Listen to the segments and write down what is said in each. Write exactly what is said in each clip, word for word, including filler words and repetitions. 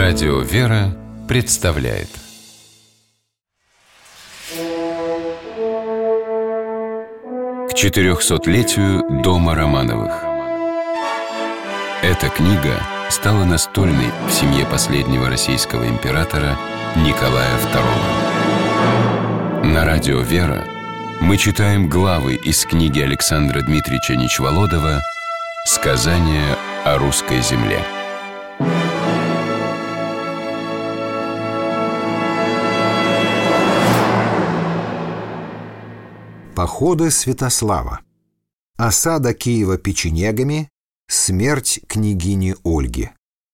Радио «Вера» представляет к четырехсотлетию дома Романовых. Эта книга стала настольной в семье последнего российского императора Николая второго. На радио «Вера» мы читаем главы из книги Александра Дмитриевича Нечволодова «Сказания о русской земле». Походы Святослава. Осада Киева печенегами. Смерть княгини Ольги.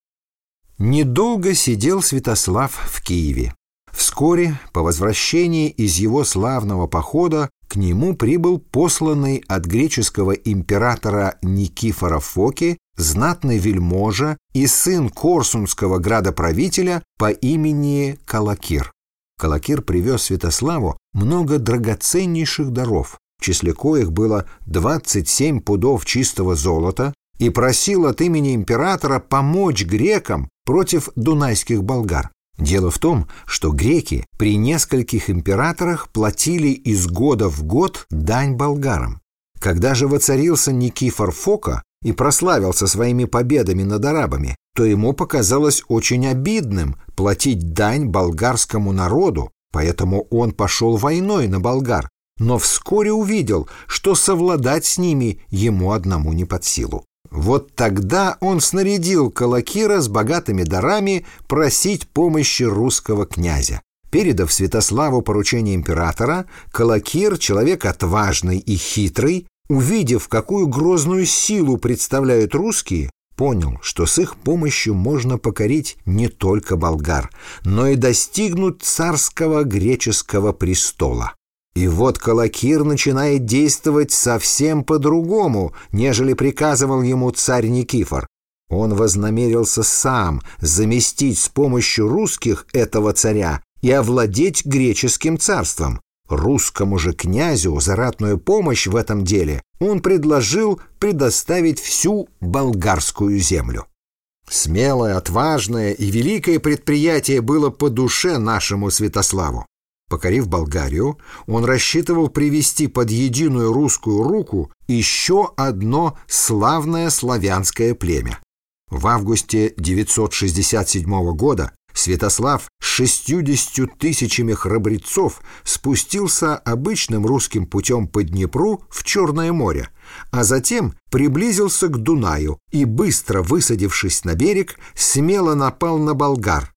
Недолго сидел Святослав в Киеве. Вскоре, по возвращении из его славного похода, к нему прибыл посланный от греческого императора Никифора Фоки знатный вельможа и сын корсунского градоправителя по имени Калакир. Калакир привез Святославу много драгоценнейших даров, в числе коих было двадцать семь пудов чистого золота, и просил от имени императора помочь грекам против дунайских болгар. Дело в том, что греки при нескольких императорах платили из года в год дань болгарам. Когда же воцарился Никифор Фока и прославился своими победами над арабами, то ему показалось очень обидным платить дань болгарскому народу, поэтому он пошел войной на болгар, но вскоре увидел, что совладать с ними ему одному не под силу. Вот тогда он снарядил Калакира с богатыми дарами просить помощи русского князя. Передав Святославу поручение императора, Калакир, человек отважный и хитрый, увидев, какую грозную силу представляют русские, понял, что с их помощью можно покорить не только болгар, но и достигнуть царского греческого престола. И вот Калакир начинает действовать совсем по-другому, нежели приказывал ему царь Никифор. Он вознамерился сам заместить с помощью русских этого царя и овладеть греческим царством. Русскому же князю за ратную помощь в этом деле он предложил предоставить всю болгарскую землю. Смелое, отважное и великое предприятие было по душе нашему Святославу. Покорив Болгарию, он рассчитывал привести под единую русскую руку еще одно славное славянское племя. В августе девятьсот шестьдесят седьмого года Святослав с шестьюдесятью тысячами храбрецов спустился обычным русским путем по Днепру в Черное море, а затем приблизился к Дунаю и, быстро высадившись на берег, смело напал на болгар.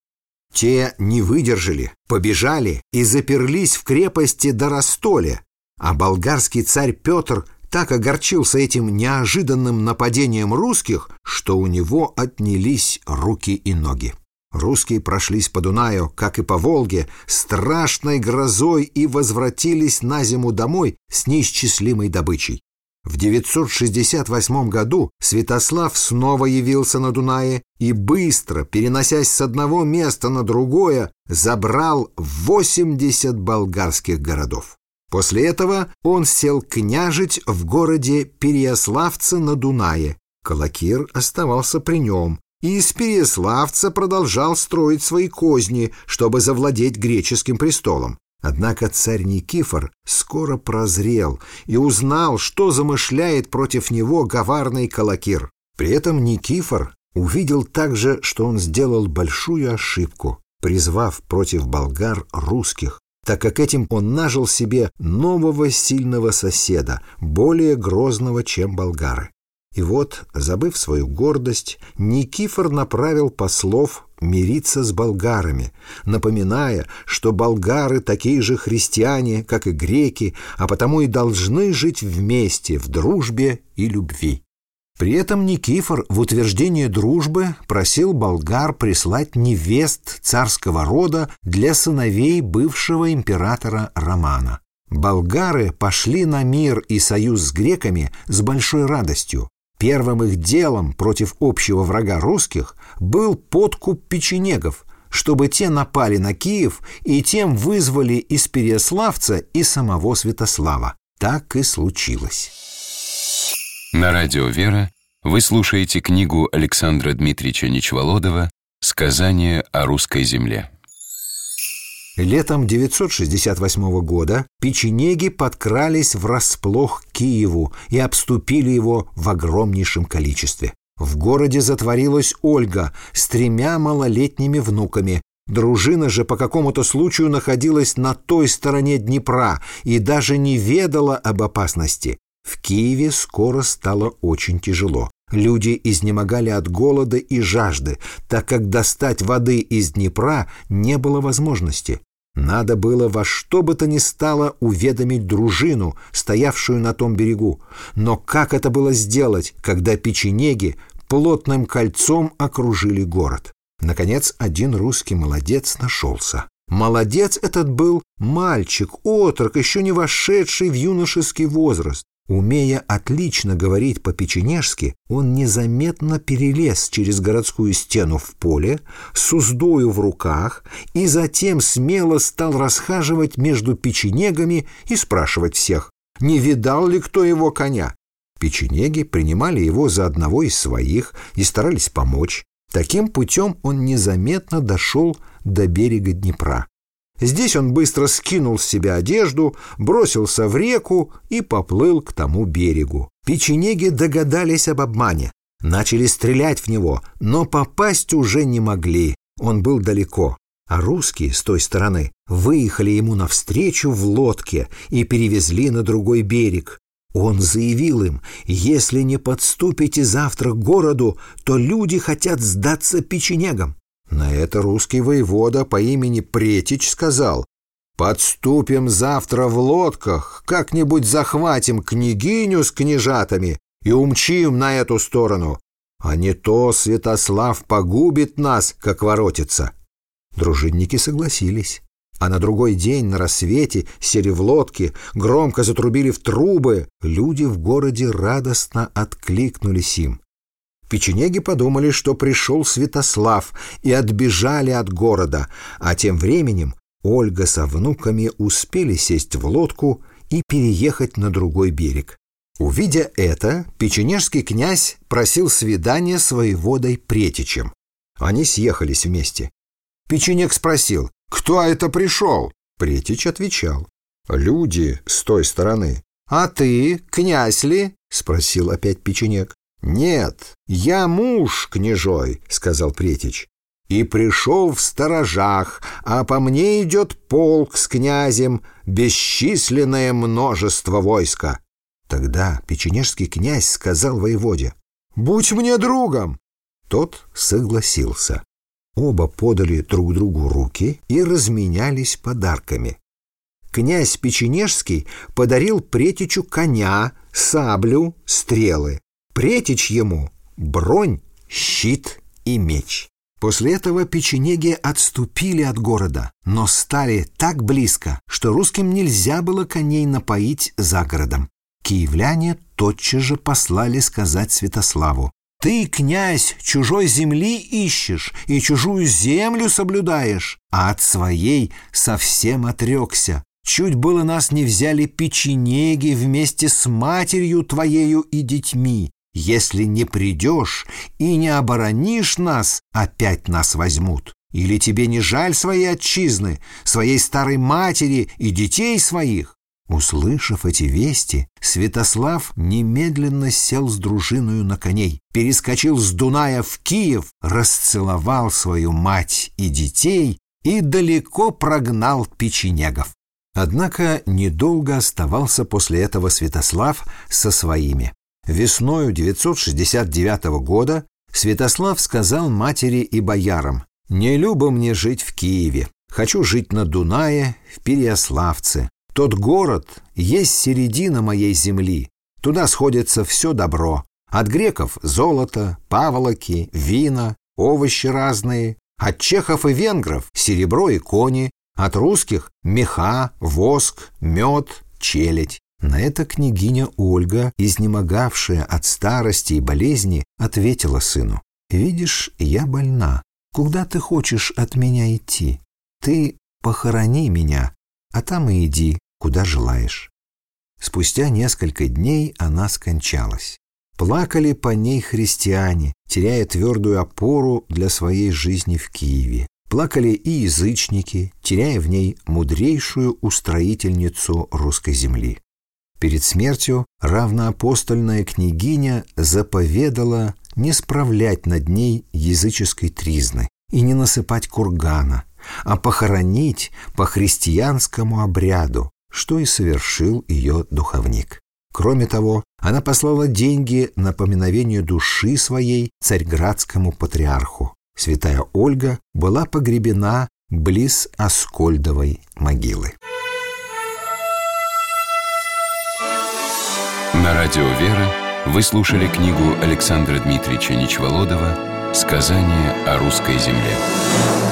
Те не выдержали, побежали и заперлись в крепости Доростоле, а болгарский царь Петр так огорчился этим неожиданным нападением русских, что у него отнялись руки и ноги. Русские прошлись по Дунаю, как и по Волге, страшной грозой и возвратились на зиму домой с неисчислимой добычей. В девятьсот шестьдесят восьмом году Святослав снова явился на Дунае и, быстро переносясь с одного места на другое, забрал восемьдесят болгарских городов. После этого он сел княжить в городе Переяславце на Дунае. Калакир оставался при нем, и из Переяславца продолжал строить свои козни, чтобы завладеть греческим престолом. Однако царь Никифор скоро прозрел и узнал, что замышляет против него коварный Калакир. При этом Никифор увидел также, что он сделал большую ошибку, призвав против болгар русских, так как этим он нажил себе нового сильного соседа, более грозного, чем болгары. И вот, забыв свою гордость, Никифор направил послов мириться с болгарами, напоминая, что болгары такие же христиане, как и греки, а потому и должны жить вместе в дружбе и любви. При этом Никифор в утверждение дружбы просил болгар прислать невест царского рода для сыновей бывшего императора Романа. Болгары пошли на мир и союз с греками с большой радостью. Первым их делом против общего врага русских был подкуп печенегов, чтобы те напали на Киев и тем вызвали из Переяславца и самого Святослава. Так и случилось. На радио «Вера» вы слушаете книгу Александра Дмитриевича Нечволодова Сказание о русской земле. Летом девятьсот шестьдесят восьмого года печенеги подкрались врасплох к Киеву и обступили его в огромнейшем количестве. В городе затворилась Ольга с тремя малолетними внуками. Дружина же по какому-то случаю находилась на той стороне Днепра и даже не ведала об опасности. В Киеве скоро стало очень тяжело. Люди изнемогали от голода и жажды, так как достать воды из Днепра не было возможности. Надо было во что бы то ни стало уведомить дружину, стоявшую на том берегу. Но как это было сделать, когда печенеги плотным кольцом окружили город? Наконец, один русский молодец нашелся. Молодец этот был мальчик, отрок, еще не вошедший в юношеский возраст. Умея отлично говорить по-печенежски, он незаметно перелез через городскую стену в поле с уздою в руках и затем смело стал расхаживать между печенегами и спрашивать всех, не видал ли кто его коня. Печенеги принимали его за одного из своих и старались помочь. Таким путем он незаметно дошел до берега Днепра. Здесь он быстро скинул с себя одежду, бросился в реку и поплыл к тому берегу. Печенеги догадались об обмане, начали стрелять в него, но попасть уже не могли, он был далеко. А русские с той стороны выехали ему навстречу в лодке и перевезли на другой берег. Он заявил им: если не подступите завтра к городу, то люди хотят сдаться печенегам. На это русский воевода по имени Претич сказал: «Подступим завтра в лодках, как-нибудь захватим княгиню с княжатами и умчим на эту сторону, а не то Святослав погубит нас, как воротится». Дружинники согласились, а на другой день на рассвете сели в лодки, громко затрубили в трубы. Люди в городе радостно откликнулись им. Печенеги подумали, что пришел Святослав, и отбежали от города, а тем временем Ольга со внуками успели сесть в лодку и переехать на другой берег. Увидя это, печенежский князь просил свидания с воеводой Претичем. Они съехались вместе. Печенег спросил: «Кто это пришел?» Претич отвечал: «Люди с той стороны». «А ты, князь ли?» — спросил опять печенег. «Нет, я муж княжой», — сказал Претич, «и пришел в сторожах, а по мне идет полк с князем, бесчисленное множество войска». Тогда печенежский князь сказал воеводе: «Будь мне другом». Тот согласился. Оба подали друг другу руки и разменялись подарками. Князь Печенежский подарил Претичу коня, саблю, стрелы. Претич ему бронь, щит и меч. После этого печенеги отступили от города, но стали так близко, что русским нельзя было коней напоить за городом. Киевляне тотчас же послали сказать Святославу: «Ты, князь, чужой земли ищешь и чужую землю соблюдаешь, а от своей совсем отрекся. Чуть было нас не взяли печенеги вместе с матерью твоею и детьми. Если не придешь и не оборонишь нас, опять нас возьмут. Или тебе не жаль своей отчизны, своей старой матери и детей своих?» Услышав эти вести, Святослав немедленно сел с дружиною на коней, перескочил с Дуная в Киев, расцеловал свою мать и детей и далеко прогнал печенегов. Однако недолго оставался после этого Святослав со своими. Весною девятьсот шестьдесят девятого года Святослав сказал матери и боярам: «Не любо мне жить в Киеве, хочу жить на Дунае, в Переяславце. Тот город есть середина моей земли, туда сходится все добро. От греков золото, паволоки, вина, овощи разные, от чехов и венгров серебро и кони, от русских меха, воск, мед, челядь». На это княгиня Ольга, изнемогавшая от старости и болезни, ответила сыну: «Видишь, я больна. Куда ты хочешь от меня идти? Ты похорони меня, а там и иди, куда желаешь». Спустя несколько дней она скончалась. Плакали по ней христиане, теряя твердую опору для своей жизни в Киеве. Плакали и язычники, теряя в ней мудрейшую устроительницу русской земли. Перед смертью равноапостольная княгиня заповедала не справлять над ней языческой тризны и не насыпать кургана, а похоронить по христианскому обряду, что и совершил ее духовник. Кроме того, она послала деньги на поминовение души своей царьградскому патриарху. Святая Ольга была погребена близ Аскольдовой могилы. На радио «Вера» вы слушали книгу Александра Дмитриевича Нечволодова «Сказание о русской земле».